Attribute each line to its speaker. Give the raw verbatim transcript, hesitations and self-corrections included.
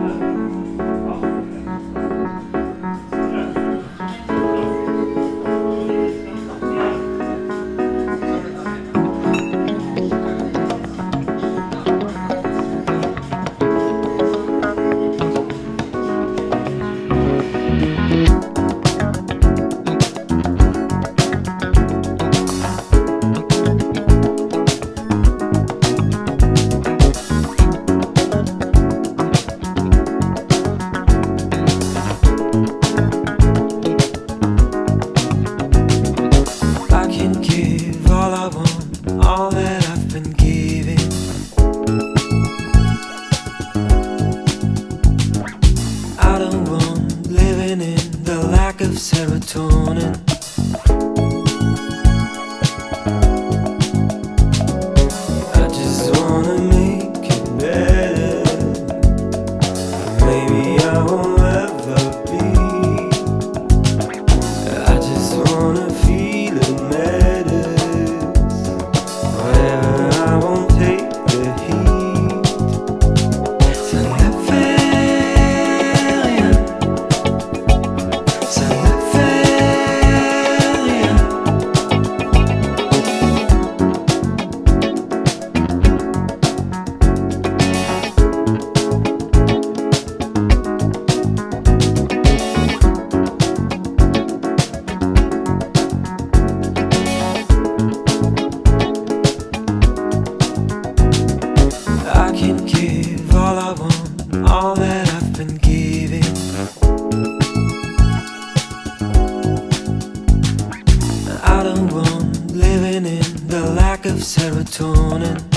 Speaker 1: All that I've been giving, I don't want living in the lack of serotonin. I just wanna make it better. Maybe I won't ever be. I just wanna feel it matter. I won't take the heat. Ça ne fait rien. Ça ne fait rien. I can give all I want, all that I've been giving. I don't want living in the lack of serotonin.